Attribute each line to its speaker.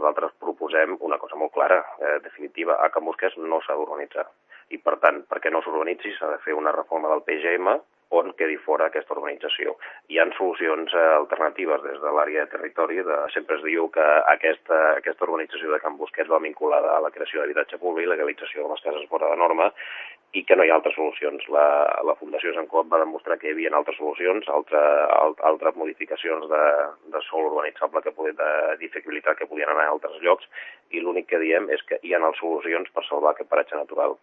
Speaker 1: nosaltres proposem una cosa molt clara, definitiva. A Can Busquets no s'ha d'urbanitzar. I, per tant, perquè no s'urbanitzi s'ha de fer una reforma del PGM on quedi fora aquesta urbanització. Hi ha solucions alternatives des de l'àrea de territori. Sempre es diu que aquesta urbanització de Can Busquets va vinculada a la creació d'habitatge públic, legalització de les cases fora de norma, i que no hi ha altres solucions. La Fundació Sant Coat va demostrar que hi havia altres solucions, altres modificacions de sòl urbanitzable, d'edificabilitat que podien anar a altres llocs, i l'únic que diem és que hi ha solucions per salvar aquest paratge natural.